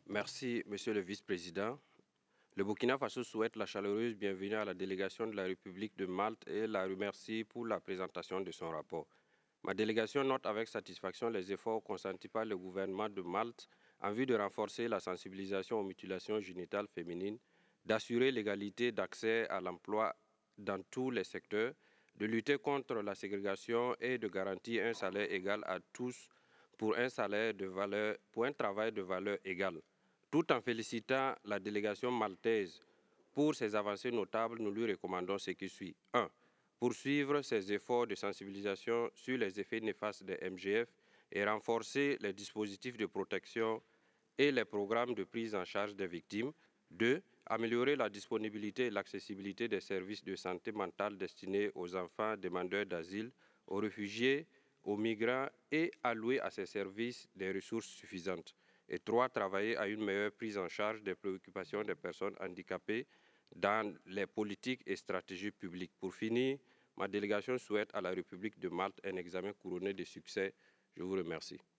Merci, Monsieur le Vice-président. Le Burkina Faso souhaite la chaleureuse bienvenue à la délégation de la République de Malte et la remercie pour la présentation de son rapport. Ma délégation note avec satisfaction les efforts consentis par le gouvernement de Malte en vue de renforcer la sensibilisation aux mutilations génitales féminines, d'assurer l'égalité d'accès à l'emploi dans tous les secteurs, de lutter contre la ségrégation et de garantir un salaire égal à tous pour un travail de valeur égale. Tout en félicitant la délégation maltaise pour ses avancées notables, nous lui recommandons ce qui suit. 1. Poursuivre ses efforts de sensibilisation sur les effets néfastes des MGF et renforcer les dispositifs de protection et les programmes de prise en charge des victimes. 2. Améliorer la disponibilité et l'accessibilité des services de santé mentale destinés aux enfants demandeurs d'asile, aux réfugiés, aux migrants et allouer à ces services des ressources suffisantes. Et 3. Travailler à une meilleure prise en charge des préoccupations des personnes handicapées dans les politiques et stratégies publiques. Pour finir, ma délégation souhaite à la République de Malte un examen couronné de succès. Je vous remercie.